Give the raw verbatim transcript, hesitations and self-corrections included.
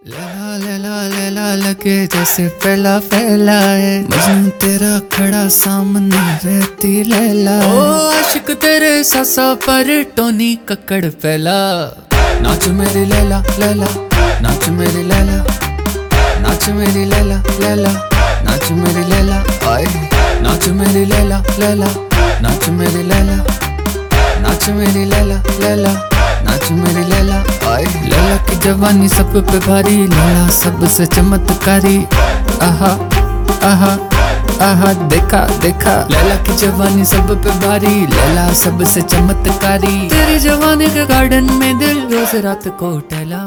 लैला लैला लैला लगे जैसे फैला फैला है मजनू तेरा खड़ा सामने रहती लैला। ओ आशिक तेरे सासा पर टोनी कक्कड़ फैला। नाच मेरी लैला लैला नाच मेरी लैला नाच मेरी लैला लैला नाच मेरी लैला आए नाच मेरी लैला लैला नाच मेरी लैला नाच मेरी लैला लैला नाच मेरी लैला आए। लैला की जवानी सब पे भारी, लैला सबसे चमत्कारी। आहा आहा आहा देखा देखा लैला की जवानी सब पे भारी, लैला सबसे चमत्कारी। तेरी जवानी के गार्डन में दिल रोज रात को टहला।